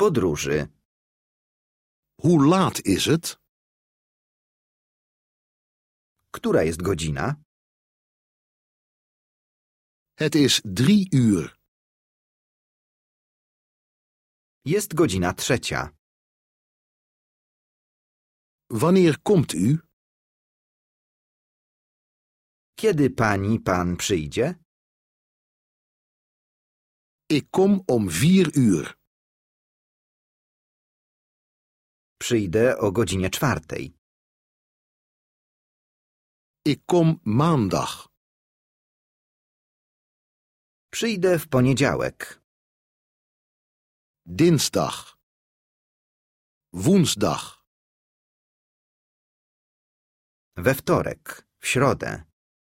podróży. Hoe laat is het? Która jest godzina? Het is 3 uur. Jest godzina 3. Wanneer komt u? Kiedy pan przyjdzie? Ik kom om 4 uur. Przyjdę o godzinie 4. Ik kom maandag. Przyjdę w poniedziałek. Dinsdag. Woensdag. We wtorek, w środę.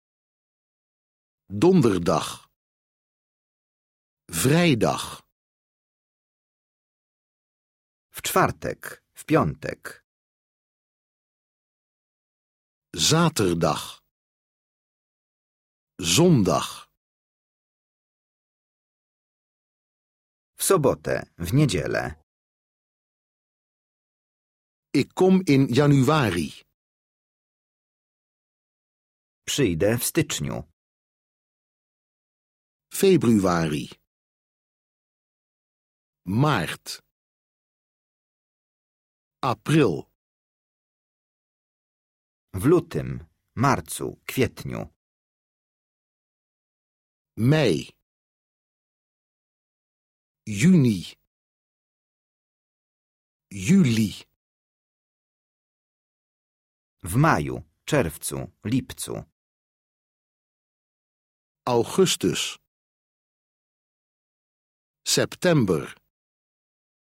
Donderdag. Vrijdag. W czwartek, w piątek. Zaterdag. Zondag. W sobotę, w niedzielę. Ik kom in januari. Przyjdę w styczniu. Februari. Maart. April. W lutym, marcu, kwietniu. Mei. Juni. Juli. W maju, czerwcu, lipcu. Augustus. September.